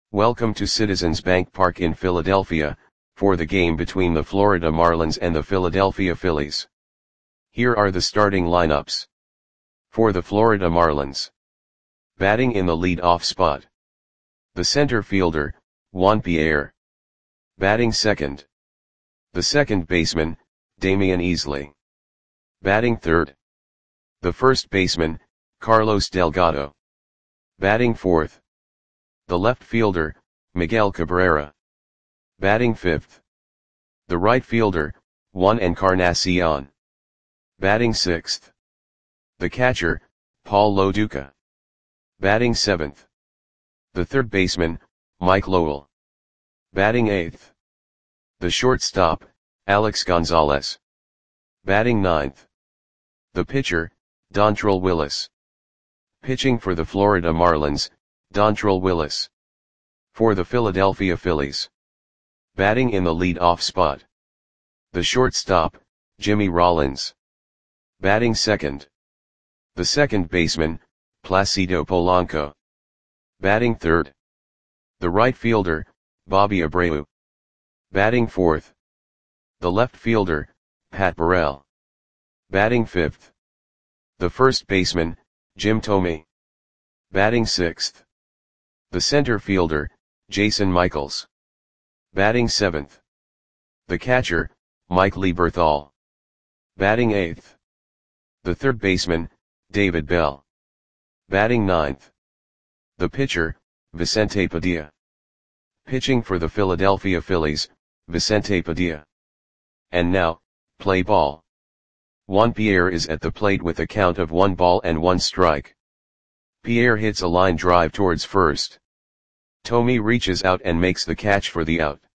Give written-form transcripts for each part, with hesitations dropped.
Welcome to Citizens Bank Park in Philadelphia, for the game between the Florida Marlins and the Philadelphia Phillies. Here are the starting lineups. For the Florida Marlins. Batting in the lead-off spot. The center fielder, Juan Pierre. Batting second. The second baseman, Damian Easley. Batting third. The first baseman, Carlos Delgado. Batting fourth. The left fielder, Miguel Cabrera. Batting fifth. The right fielder, Juan Encarnacion. Batting sixth. The catcher, Paul Lo Duca. Batting seventh. The third baseman, Mike Lowell. Batting eighth. The shortstop, Alex Gonzalez. Batting ninth. The pitcher, Dontrelle Willis. Pitching for the Florida Marlins, Dontrelle Willis. For the Philadelphia Phillies. Batting in the lead-off spot. The shortstop, Jimmy Rollins. Batting second. The second baseman, Placido Polanco. Batting third. The right fielder, Bobby Abreu. Batting fourth. The left fielder, Pat Burrell. Batting fifth. The first baseman, Jim Thome. Batting sixth. The center fielder, Jason Michaels. Batting seventh. The catcher, Mike Lieberthal. Batting eighth. The third baseman, David Bell. Batting ninth. The pitcher, Vicente Padilla. Pitching for the Philadelphia Phillies, Vicente Padilla. And now, play ball. Juan Pierre is at the plate with a count of 1 strike. Pierre hits a line drive towards first. Thome reaches out and makes the catch for the out.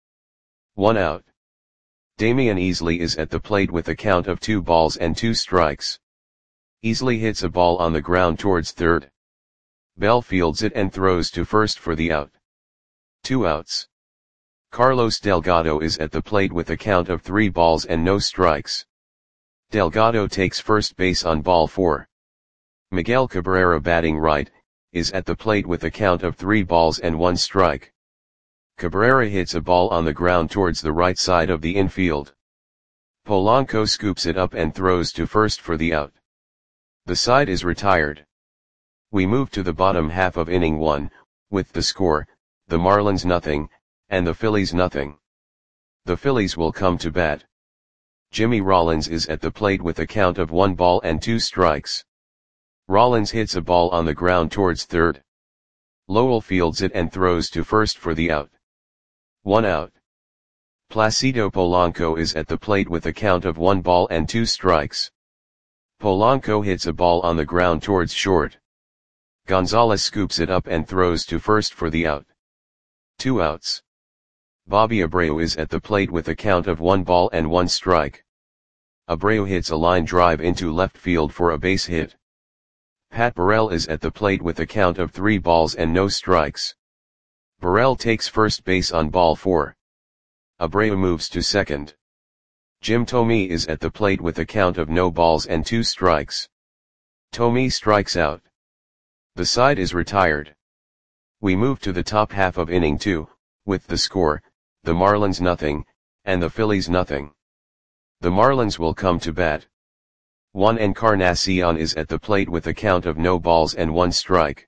1 out. Damian Easley is at the plate with a count of 2 strikes. Easley hits a ball on the ground towards third. Bell fields it and throws to first for the out. 2 outs. Carlos Delgado is at the plate with a count of 3 strikes. Delgado takes first base on ball 4. Miguel Cabrera, batting right, is at the plate with a count of 3 strike. Cabrera hits a ball on the ground towards the right side of the infield. Polanco scoops it up and throws to first for the out. The side is retired. We move to the bottom half of inning 1, with the score, the Marlins 0, and the Phillies 0. The Phillies will come to bat. Jimmy Rollins is at the plate with a count of 1 strikes. Rollins hits a ball on the ground towards third. Lowell fields it and throws to first for the out. 1 out. Placido Polanco is at the plate with a count of 1 strikes. Polanco hits a ball on the ground towards short. Gonzalez scoops it up and throws to first for the out. 2 outs. Bobby Abreu is at the plate with a count of 1 strike. Abreu hits a line drive into left field for a base hit. Pat Burrell is at the plate with a count of 3 strikes. Burrell takes first base on ball 4. Abreu moves to second. Jim Thome is at the plate with a count of no balls and 2 strikes. Thome strikes out. The side is retired. We move to the top half of inning 2, with the score, the Marlins 0, and the Phillies 0. The Marlins will come to bat. Juan Encarnacion is at the plate with a count of no balls and 1 strike.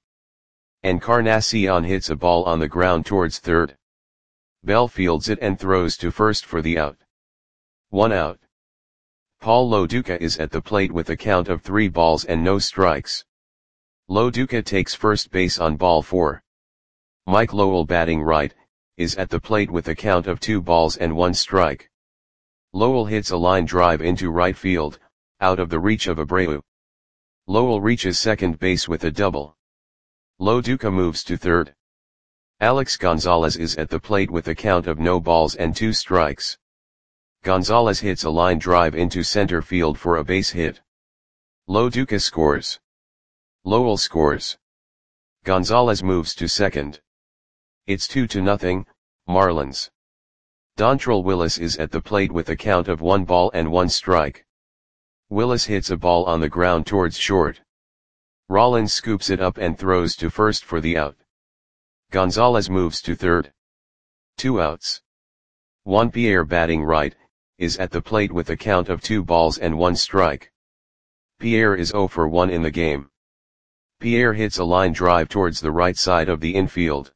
Encarnacion hits a ball on the ground towards third. Bell fields it and throws to first for the out. 1 out. Paul Lo Duca is at the plate with a count of 3 strikes. Lo Duca takes first base on ball 4. Mike Lowell, batting right, is at the plate with a count of 2 strike. Lowell hits a line drive into right field, out of the reach of Abreu. Lowell reaches second base with a double. Lo Duca moves to third. Alex Gonzalez is at the plate with a count of no balls and 2 strikes. Gonzalez hits a line drive into center field for a base hit. Lo Duca scores. Lowell scores. Gonzalez moves to second. It's 2-0, Marlins. Dontrelle Willis is at the plate with a count of 1 strike. Willis hits a ball on the ground towards short. Rollins scoops it up and throws to first for the out. Gonzalez moves to third. 2 outs. Juan Pierre batting right, is at the plate with a count of 2 balls and 1 strike. Pierre is 0 for 1 in the game. Pierre hits a line drive towards the right side of the infield.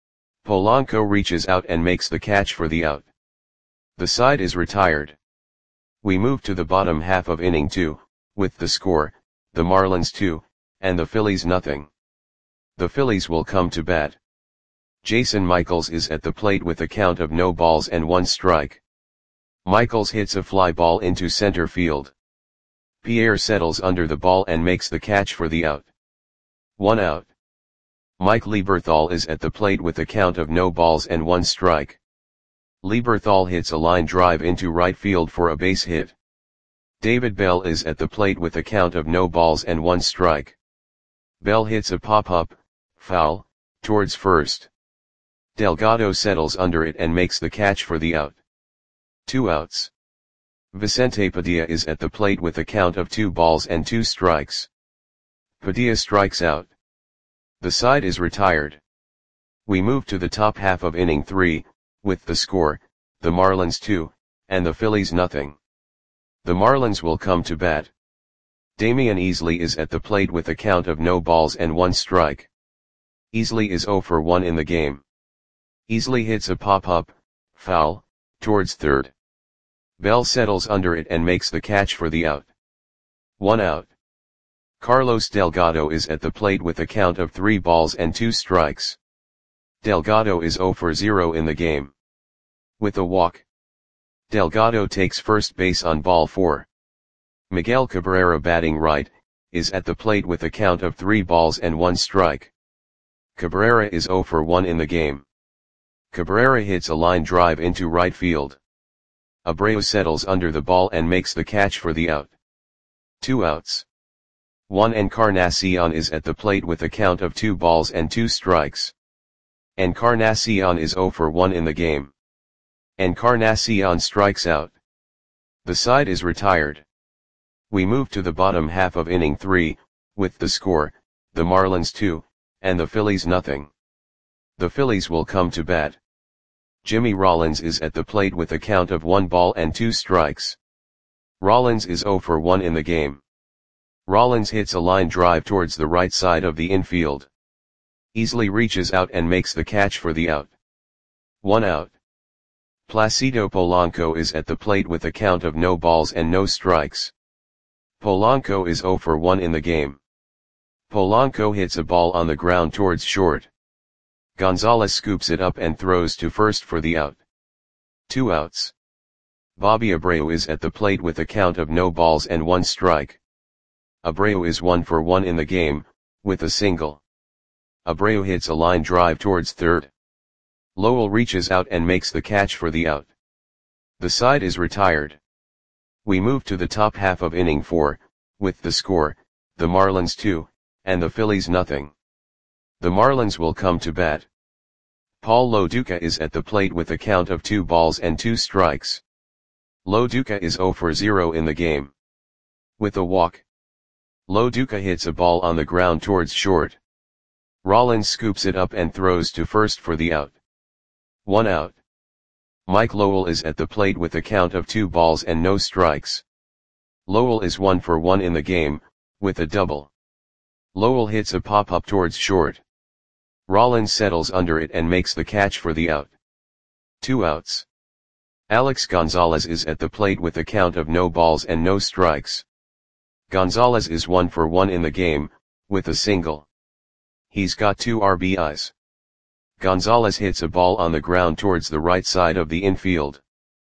Polanco reaches out and makes the catch for the out. The side is retired. We move to the bottom half of inning 2, with the score, the Marlins 2, and the Phillies nothing. The Phillies will come to bat. Jason Michaels is at the plate with a count of no balls and 1 strike. Michaels hits a fly ball into center field. Pierre settles under the ball and makes the catch for the out. 1 out. Mike Lieberthal is at the plate with a count of no balls and 1 strike. Lieberthal hits a line drive into right field for a base hit. David Bell is at the plate with a count of no balls and 1 strike. Bell hits a pop-up, foul, towards first. Delgado settles under it and makes the catch for the out. 2 outs. Vicente Padilla is at the plate with a count of 2 balls and 2 strikes. Padilla strikes out. The side is retired. We move to the top half of inning 3, with the score, the Marlins 2, and the Phillies nothing. The Marlins will come to bat. Damian Easley is at the plate with a count of no balls and 1 strike. Easley is 0 for 1 in the game. Easley hits a pop-up, foul, towards third. Bell settles under it and makes the catch for the out. 1 out. Carlos Delgado is at the plate with a count of 3 balls and 2 strikes. Delgado is 0 for 0 in the game. With a walk, Delgado takes first base on ball 4. Miguel Cabrera batting right, is at the plate with a count of 3 balls and 1 strike. Cabrera is 0 for 1 in the game. Cabrera hits a line drive into right field. Abreu settles under the ball and makes the catch for the out. 2 outs. Juan Encarnacion is at the plate with a count of 2 balls and 2 strikes. Encarnacion is 0 for 1 in the game. Encarnacion strikes out. The side is retired. We move to the bottom half of inning 3, with the score, the Marlins 2, and the Phillies nothing. The Phillies will come to bat. Jimmy Rollins is at the plate with a count of 1 ball and 2 strikes. Rollins is 0 for 1 in the game. Rollins hits a line drive towards the right side of the infield. Easley reaches out and makes the catch for the out. 1 out. Placido Polanco is at the plate with a count of no balls and no strikes. Polanco is 0 for 1 in the game. Polanco hits a ball on the ground towards short. Gonzalez scoops it up and throws to first for the out. 2 outs. Bobby Abreu is at the plate with a count of no balls and 1 strike. Abreu is 1 for 1 in the game, with a single. Abreu hits a line drive towards third. Lowell reaches out and makes the catch for the out. The side is retired. We move to the top half of inning 4, with the score, the Marlins 2, and the Phillies nothing. The Marlins will come to bat. Paul Loduca is at the plate with a count of 2 balls and 2 strikes. Loduca is 0 for 0 in the game. With a walk, Loduca hits a ball on the ground towards short. Rollins scoops it up and throws to first for the out. 1 out. Mike Lowell is at the plate with a count of 2 balls and no strikes. Lowell is 1 for 1 in the game, with a double. Lowell hits a pop-up towards short. Rollins settles under it and makes the catch for the out. 2 outs. Alex Gonzalez is at the plate with a count of no balls and no strikes. Gonzalez is 1 for 1 in the game, with a single. He's got 2 RBIs. Gonzalez hits a ball on the ground towards the right side of the infield.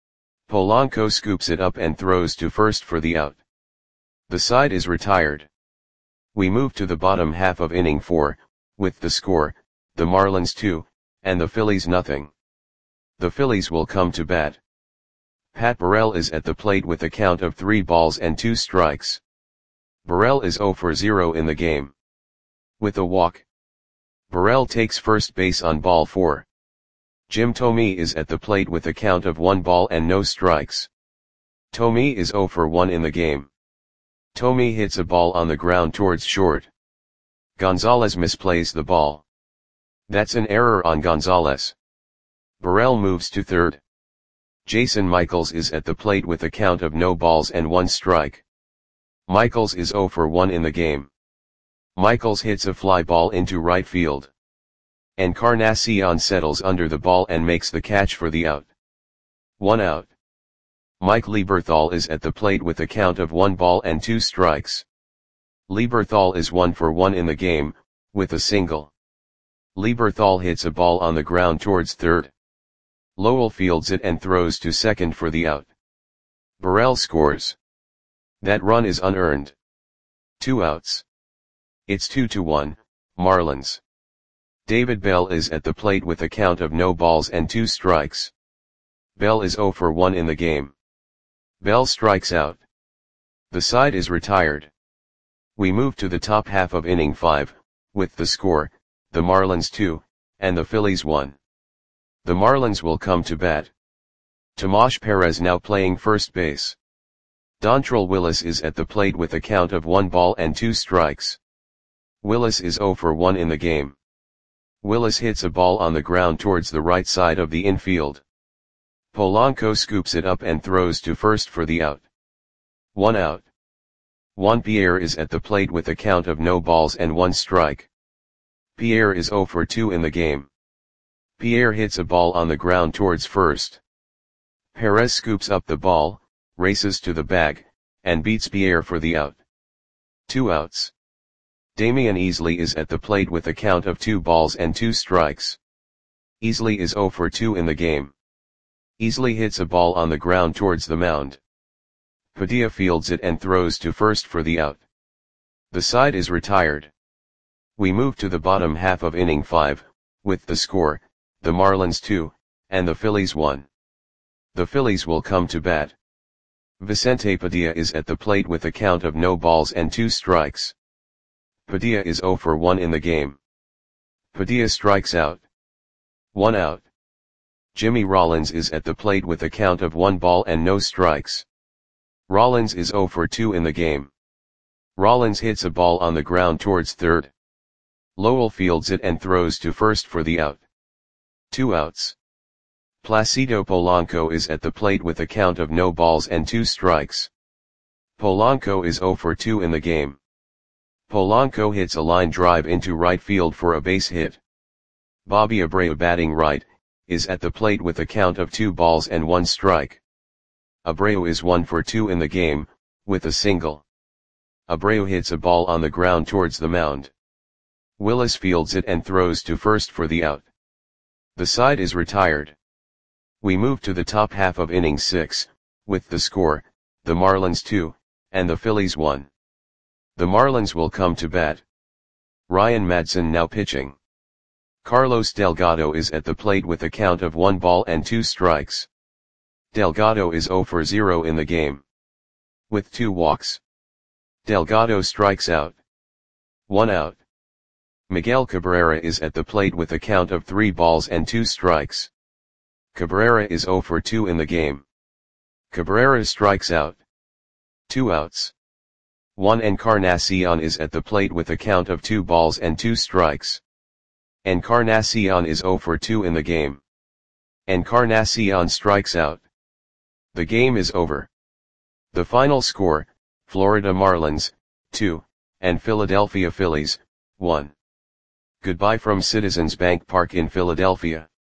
Polanco scoops it up and throws to first for the out. The side is retired. We move to the bottom half of inning 4, with the score, the Marlins 2, and the Phillies nothing. The Phillies will come to bat. Pat Burrell is at the plate with a count of 3 balls and 2 strikes. Burrell is 0 for 0 in the game. With a walk, Burrell takes first base on ball 4. Jim Thome is at the plate with a count of 1 ball and no strikes. Thome is 0 for 1 in the game. Thome hits a ball on the ground towards short. Gonzalez misplays the ball. That's an error on Gonzalez. Burrell moves to third. Jason Michaels is at the plate with a count of no balls and 1 strike. Michaels is 0 for 1 in the game. Michaels hits a fly ball into right field. Encarnacion settles under the ball and makes the catch for the out. 1 out. Mike Lieberthal is at the plate with a count of 1 ball and 2 strikes. Lieberthal is 1 for 1 in the game, with a single. Lieberthal hits a ball on the ground towards third. Lowell fields it and throws to second for the out. Burrell scores. That run is unearned. 2 outs. It's 2-1, Marlins. David Bell is at the plate with a count of no balls and 2 strikes. Bell is 0 for 1 in the game. Bell strikes out. The side is retired. We move to the top half of inning 5, with the score, the Marlins 2, and the Phillies 1. The Marlins will come to bat. Tomas Perez now playing first base. Dontrelle Willis is at the plate with a count of 1 ball and 2 strikes. Willis is 0 for 1 in the game. Willis hits a ball on the ground towards the right side of the infield. Polanco scoops it up and throws to first for the out. 1 out. Juan Pierre is at the plate with a count of no balls and 1 strike. Pierre is 0 for 2 in the game. Pierre hits a ball on the ground towards first. Perez scoops up the ball, races to the bag, and beats Pierre for the out. 2 outs. Damian Easley is at the plate with a count of 2 balls and 2 strikes. Easley is 0 for 2 in the game. Easley hits a ball on the ground towards the mound. Padilla fields it and throws to first for the out. The side is retired. We move to the bottom half of inning 5, with the score, the Marlins 2, and the Phillies 1. The Phillies will come to bat. Vicente Padilla is at the plate with a count of no balls and 2 strikes. Padilla is 0 for 1 in the game. Padilla strikes out. 1 out. Jimmy Rollins is at the plate with a count of 1 ball and no strikes. Rollins is 0 for 2 in the game. Rollins hits a ball on the ground towards third. Lowell fields it and throws to first for the out. 2 outs. Placido Polanco is at the plate with a count of no balls and 2 strikes. Polanco is 0 for 2 in the game. Polanco hits a line drive into right field for a base hit. Bobby Abreu, batting right, is at the plate with a count of 2 balls and 1 strike. Abreu is 1 for 2 in the game, with a single. Abreu hits a ball on the ground towards the mound. Willis fields it and throws to first for the out. The side is retired. We move to the top half of inning 6, with the score, the Marlins 2, and the Phillies 1. The Marlins will come to bat. Ryan Madson now pitching. Carlos Delgado is at the plate with a count of 1 ball and 2 strikes. Delgado is 0 for 0 in the game. With 2 walks. Delgado strikes out. 1 out. Miguel Cabrera is at the plate with a count of 3 balls and 2 strikes. Cabrera is 0 for 2 in the game. Cabrera strikes out. 2 outs. Juan Encarnacion is at the plate with a count of 2 balls and 2 strikes. Encarnacion is 0 for 2 in the game. Encarnacion strikes out. The game is over. The final score, Florida Marlins, 2, and Philadelphia Phillies, 1. Goodbye from Citizens Bank Park in Philadelphia.